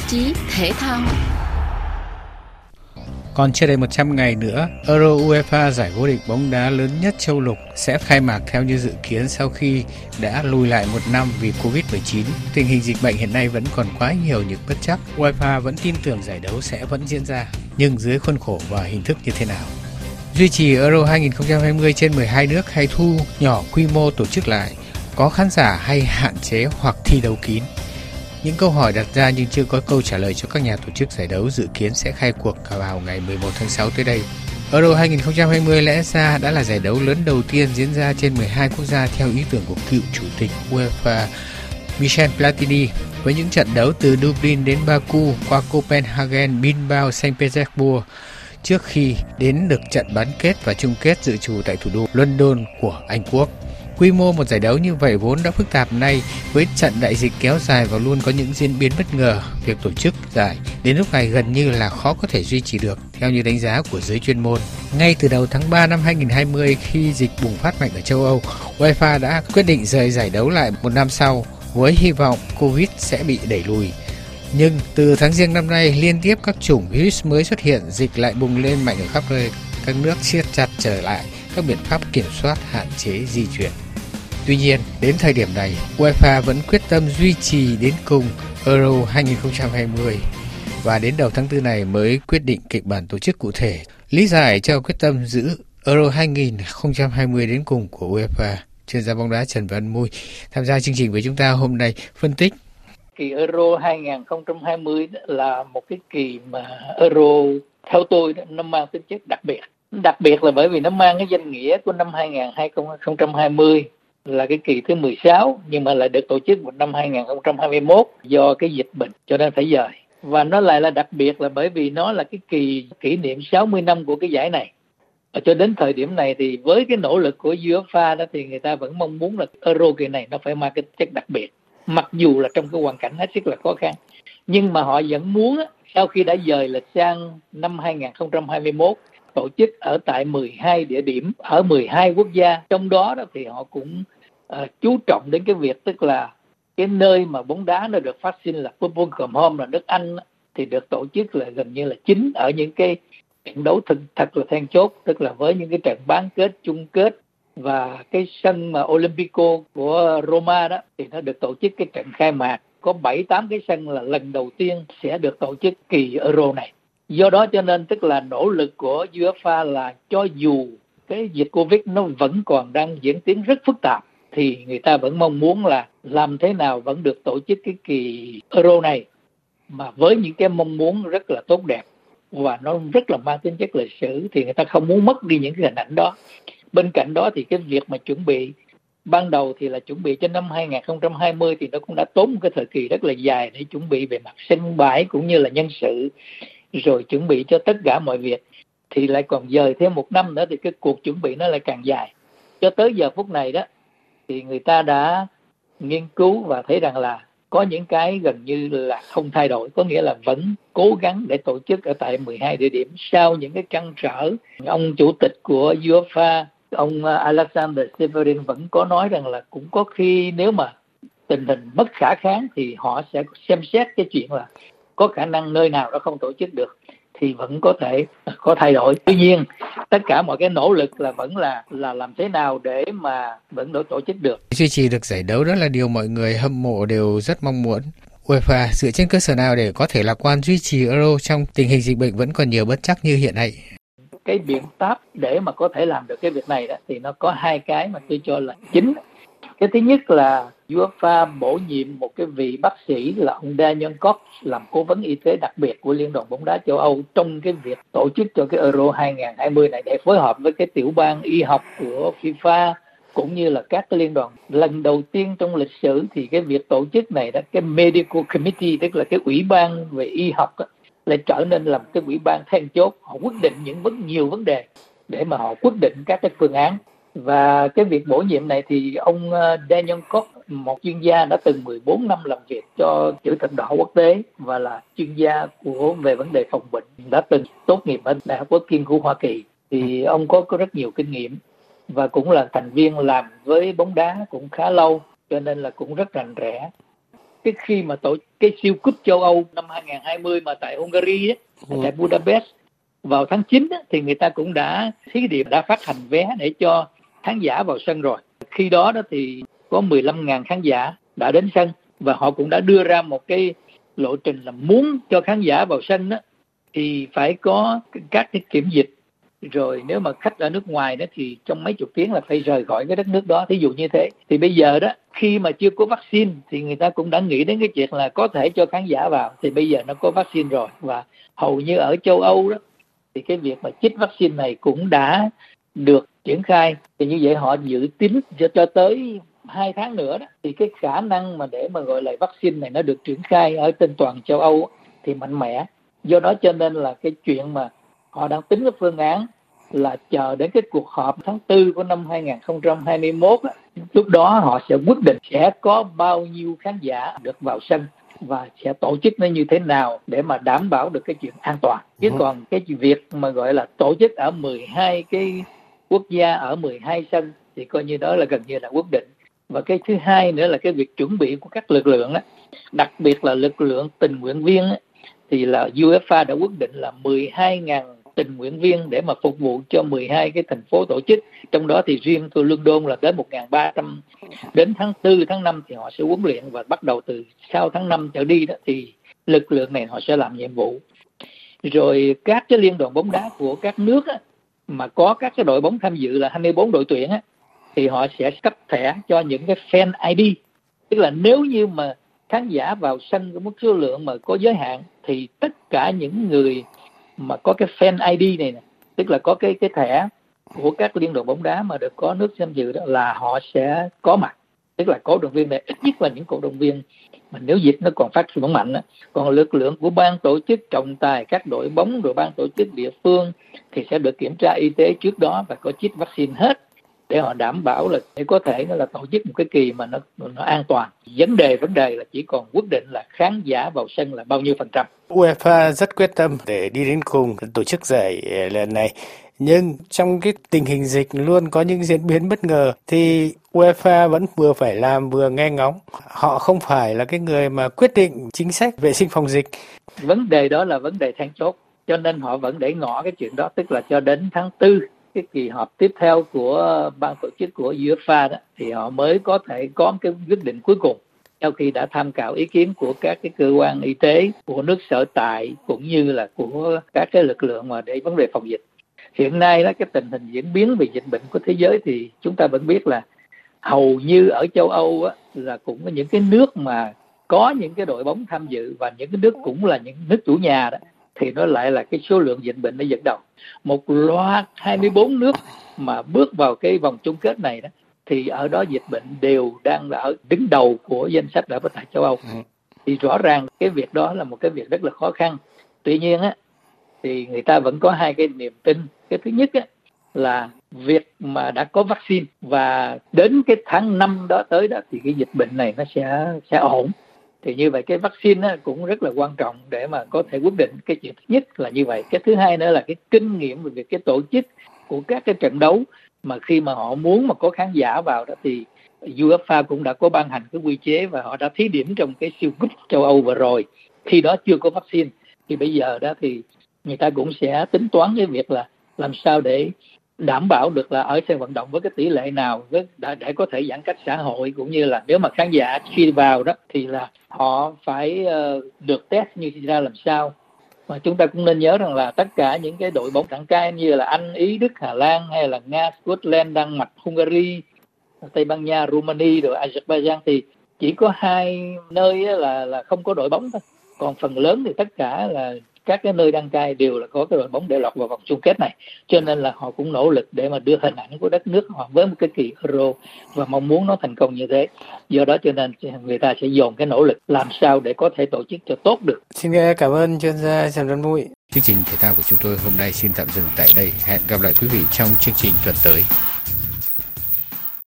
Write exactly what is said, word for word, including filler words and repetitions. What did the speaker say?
chí thể thao. Còn chưa đầy một trăm ngày nữa, Euro UEFA, giải vô địch bóng đá lớn nhất châu lục, sẽ khai mạc theo như dự kiến sau khi đã lùi lại một năm vì covid mười chín. Tình hình dịch bệnh hiện nay vẫn còn quá nhiều những bất trắc. UEFA vẫn tin tưởng giải đấu sẽ vẫn diễn ra, nhưng dưới khuôn khổ và hình thức như thế nào. Duy trì Euro hai không hai không trên mười hai nước hay thu nhỏ quy mô tổ chức lại, có khán giả hay hạn chế hoặc thi đấu kín. Những câu hỏi đặt ra nhưng chưa có câu trả lời cho các nhà tổ chức giải đấu dự kiến sẽ khai cuộc vào ngày mười một tháng sáu tới đây. Euro hai không hai không lẽ ra đã là giải đấu lớn đầu tiên diễn ra trên mười hai quốc gia theo ý tưởng của cựu chủ tịch UEFA Michel Platini, với những trận đấu từ Dublin đến Baku qua Copenhagen, Bilbao, Saint Petersburg, trước khi đến được trận bán kết và chung kết dự trù tại thủ đô London của Anh Quốc. Quy mô một giải đấu như vậy vốn đã phức tạp, nay với trận đại dịch kéo dài và luôn có những diễn biến bất ngờ, việc tổ chức giải đến lúc này gần như là khó có thể duy trì được theo như đánh giá của giới chuyên môn. Ngay từ đầu tháng ba năm hai không hai không, khi dịch bùng phát mạnh ở châu Âu, UEFA đã quyết định rời giải đấu lại một năm sau với hy vọng Covid sẽ bị đẩy lùi. Nhưng từ tháng Giêng năm nay, liên tiếp các chủng virus mới xuất hiện, dịch lại bùng lên mạnh ở khắp nơi. Các nước siết chặt trở lại các biện pháp kiểm soát, hạn chế di chuyển. Tuy nhiên, đến thời điểm này, UEFA vẫn quyết tâm duy trì đến cùng Euro hai không hai không và đến đầu tháng tư này mới quyết định kịch bản tổ chức cụ thể. Lý giải cho quyết tâm giữ Euro hai không hai không đến cùng của UEFA, chuyên gia bóng đá Trần Văn Mui tham gia chương trình với chúng ta hôm nay phân tích. Kỳ Euro hai không hai không là một cái kỳ mà Euro theo tôi nó mang tính chất đặc biệt. Đặc biệt là bởi vì nó mang cái danh nghĩa của năm hai không hai không là cái kỳ thứ mười sáu, nhưng mà lại được tổ chức vào năm hai không hai mốt do cái dịch bệnh cho nên phải dời. Và nó lại là đặc biệt là bởi vì nó là cái kỳ kỷ niệm sáu mươi năm của cái giải này. Ở cho đến thời điểm này thì với cái nỗ lực của UEFA đó thì người ta vẫn mong muốn là Euro kỳ này nó phải mang cái chất đặc biệt. Mặc dù là trong cái hoàn cảnh hết sức là khó khăn, nhưng mà họ vẫn muốn sau khi đã dời lịch sang năm hai không hai mốt tổ chức ở tại mười hai địa điểm ở mười hai quốc gia. Trong đó đó thì họ cũng uh, chú trọng đến cái việc tức là cái nơi mà bóng đá nó được phát sinh là Football Come Home là nước Anh thì được tổ chức là gần như là chính ở những cái trận đấu thật, thật là then chốt, tức là với những cái trận bán kết, chung kết. Và cái sân mà Olympico của Roma đó thì nó được tổ chức cái trận khai mạc. Có bảy tám cái sân là lần đầu tiên sẽ được tổ chức kỳ Euro này. Do đó cho nên tức là nỗ lực của UEFA là cho dù cái dịch Covid nó vẫn còn đang diễn tiến rất phức tạp thì người ta vẫn mong muốn là làm thế nào vẫn được tổ chức cái kỳ Euro này mà với những cái mong muốn rất là tốt đẹp và nó rất là mang tính chất lịch sử, thì người ta không muốn mất đi những cái hình ảnh đó. Bên cạnh đó thì cái việc mà chuẩn bị ban đầu thì là chuẩn bị cho năm hai không hai không thì nó cũng đã tốn một cái thời kỳ rất là dài để chuẩn bị về mặt sân bãi cũng như là nhân sự, rồi chuẩn bị cho tất cả mọi việc, thì lại còn dời thêm một năm nữa thì cái cuộc chuẩn bị nó lại càng dài. Cho tới giờ phút này đó thì người ta đã nghiên cứu và thấy rằng là có những cái gần như là không thay đổi, có nghĩa là vẫn cố gắng để tổ chức ở tại mười hai địa điểm sau những cái trăn trở. Ông chủ tịch của UEFA, ông Alexander Severin vẫn có nói rằng là cũng có khi nếu mà tình hình mất khả kháng thì họ sẽ xem xét cái chuyện là có khả năng nơi nào đó không tổ chức được thì vẫn có thể có thay đổi. Tuy nhiên tất cả mọi cái nỗ lực là vẫn là là làm thế nào để mà vẫn được tổ chức được. Duy trì được giải đấu đó là điều mọi người hâm mộ đều rất mong muốn. UEFA dựa trên cơ sở nào để có thể lạc quan duy trì Euro trong tình hình dịch bệnh vẫn còn nhiều bất trắc như hiện nay? Cái biện pháp để mà có thể làm được cái việc này đó thì nó có hai cái mà tôi cho là chính. Cái thứ nhất là UEFA bổ nhiệm một cái vị bác sĩ là ông Daniel Koch làm cố vấn y tế đặc biệt của Liên đoàn bóng đá châu Âu trong cái việc tổ chức cho cái Euro hai không hai không này, để phối hợp với cái tiểu ban y học của FIFA cũng như là các cái liên đoàn. Lần đầu tiên trong lịch sử thì cái việc tổ chức này đó, cái Medical Committee tức là cái ủy ban về y học đó, lại trở nên làm cái ủy ban then chốt. Họ quyết định những vấn nhiều vấn đề để mà họ quyết định các cái phương án. Và cái việc bổ nhiệm này thì ông Daniel Koch, một chuyên gia đã từng mười bốn năm làm việc cho Chữ thập đỏ quốc tế và là chuyên gia của về vấn đề phòng bệnh, đã từng tốt nghiệp ở Đại học Quốc Kiên của Hoa Kỳ, thì ông có, có rất nhiều kinh nghiệm và cũng là thành viên làm với bóng đá cũng khá lâu, cho nên là cũng rất rành rẽ. cái khi mà tổ cái siêu cúp châu Âu năm hai không hai không mà tại Hungary á, ừ. tại Budapest vào tháng chín á, thì người ta cũng đã thí điểm đã phát hành vé để cho khán giả vào sân rồi. Khi đó đó thì có mười lăm nghìn khán giả đã đến sân, và họ cũng đã đưa ra một cái lộ trình là muốn cho khán giả vào sân đó thì phải có các cái kiểm dịch, rồi nếu mà khách ở nước ngoài đó thì trong mấy chục tiếng là phải rời khỏi cái đất nước đó, thí dụ như thế. Thì bây giờ đó, khi mà chưa có vaccine thì người ta cũng đã nghĩ đến cái chuyện là có thể cho khán giả vào. Thì bây giờ nó có vaccine rồi, và hầu như ở châu Âu đó thì cái việc mà chích vaccine này cũng đã được triển khai. Thì như vậy họ dự tính cho, cho tới hai tháng nữa đó, thì cái khả năng mà để mà gọi là vaccine này nó được triển khai ở trên toàn châu Âu thì mạnh mẽ. Do đó cho nên là cái chuyện mà họ đang tính cái phương án là chờ đến cái cuộc họp tháng tư của năm hai không hai mốt á, lúc đó họ sẽ quyết định sẽ có bao nhiêu khán giả được vào sân và sẽ tổ chức nó như thế nào để mà đảm bảo được cái chuyện an toàn. Chứ còn cái việc mà gọi là tổ chức ở mười hai cái quốc gia ở mười hai sân thì coi như đó là gần như là quyết định. Và cái thứ hai nữa là cái việc chuẩn bị của các lực lượng đó, đặc biệt là lực lượng tình nguyện viên đó, thì là UEFA đã quyết định là mười hai nghìn tình nguyện viên để mà phục vụ cho mười hai cái thành phố tổ chức. Trong đó thì riêng tôi London là đến một nghìn ba trăm. Đến tháng tư, tháng năm thì họ sẽ huấn luyện, và bắt đầu từ sau tháng năm trở đi đó thì lực lượng này họ sẽ làm nhiệm vụ. Rồi các cái liên đoàn bóng đá của các nước á, mà có các cái đội bóng tham dự là hai mươi bốn đội tuyển á, thì họ sẽ cấp thẻ cho những cái fan i đê. Tức là nếu như mà khán giả vào sân có một số lượng mà có giới hạn thì tất cả những người mà có cái fan i đê này nè, tức là có cái cái thẻ của các liên đoàn bóng đá mà được có nước tham dự đó, là họ sẽ có mặt. Tức là cổ động viên này ít nhất là những cổ động viên mà nếu dịch nó còn phát triển mạnh đó. Còn lực lượng của ban tổ chức trọng tài, các đội bóng, rồi ban tổ chức địa phương thì sẽ được kiểm tra y tế trước đó và có chích vaccine hết, để họ đảm bảo là để có thể nó là tổ chức một cái kỳ mà nó nó an toàn. Vấn đề vấn đề là chỉ còn quyết định là khán giả vào sân là bao nhiêu phần trăm. UEFA rất quyết tâm để đi đến cùng tổ chức giải lần này. Nhưng trong cái tình hình dịch luôn có những diễn biến bất ngờ thì UEFA vẫn vừa phải làm vừa nghe ngóng. Họ không phải là cái người mà quyết định chính sách vệ sinh phòng dịch. Vấn đề đó là vấn đề then chốt, cho nên họ vẫn để ngỏ cái chuyện đó, tức là cho đến tháng tư, cái kỳ họp tiếp theo của ban tổ chức của UEFA đó, thì họ mới có thể có cái quyết định cuối cùng, sau khi đã tham khảo ý kiến của các cái cơ quan y tế, của nước sở tại cũng như là của các cái lực lượng mà để vấn đề phòng dịch. Hiện nay đó, cái tình hình diễn biến về dịch bệnh của thế giới thì chúng ta vẫn biết là hầu như ở châu Âu á, là cũng có những cái nước mà có những cái đội bóng tham dự, và những cái nước cũng là những nước chủ nhà đó, thì nó lại là cái số lượng dịch bệnh nó dẫn đầu. Một loạt hai mươi bốn nước mà bước vào cái vòng chung kết này đó, thì ở đó dịch bệnh đều đang ở đứng đầu của danh sách ở tại châu Âu. Thì rõ ràng cái việc đó là một cái việc rất là khó khăn. Tuy nhiên á, thì người ta vẫn có hai cái niềm tin. Cái thứ nhất á, là việc mà đã có vaccine và đến cái tháng năm đó tới đó thì cái dịch bệnh này nó sẽ sẽ ổn. Thì như vậy cái vaccine á, cũng rất là quan trọng để mà có thể quyết định cái chuyện thứ nhất là như vậy. Cái thứ hai nữa là cái kinh nghiệm về việc cái tổ chức của các cái trận đấu, mà khi mà họ muốn mà có khán giả vào đó thì UEFA cũng đã có ban hành cái quy chế và họ đã thí điểm trong cái siêu cúp châu Âu vừa rồi. Khi đó chưa có vaccine, thì bây giờ đó thì người ta cũng sẽ tính toán cái việc là làm sao để đảm bảo được là ở sân vận động với cái tỷ lệ nào với, để, để có thể giãn cách xã hội, cũng như là nếu mà khán giả khi vào đó thì là họ phải uh, được test như ra làm sao. Mà chúng ta cũng nên nhớ rằng là tất cả những cái đội bóng đẳng cai như là Anh, Ý, Đức, Hà Lan hay là Nga, Scotland, Đan Mạch, Hungary, Tây Ban Nha, Romania rồi Azerbaijan thì chỉ có hai nơi là là không có đội bóng thôi. Còn phần lớn thì tất cả là các cái nơi đăng cai đều là có cái đội bóng để lọt vào vòng chung kết này, cho nên là họ cũng nỗ lực để mà đưa hình ảnh của đất nước họ với một cái kỳ Euro và mong muốn nó thành công như thế. Do đó cho nên người ta sẽ dồn cái nỗ lực làm sao để có thể tổ chức cho tốt được. Xin cảm ơn chuyên gia Trần Văn Mũi. Chương trình thể thao của chúng tôi hôm nay xin tạm dừng tại đây. Hẹn gặp lại quý vị trong chương trình tuần tới.